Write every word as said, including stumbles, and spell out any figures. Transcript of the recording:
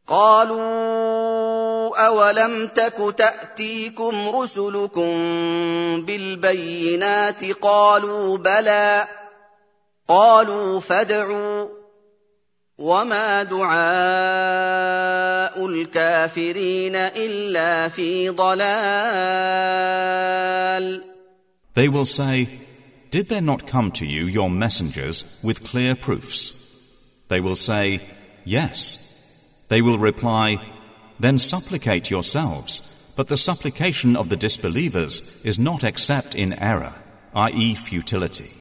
قالوا أولم تك تأتيكم رسلكم بالبينات قالوا بلى قالوا فادعوا وما دعاء الكافرين إلا في ضلال. They will say, did there not come to you your messengers with clear proofs? They will say, yes. They will reply, then supplicate yourselves, but the supplication of the disbelievers is not except in error, that is futility.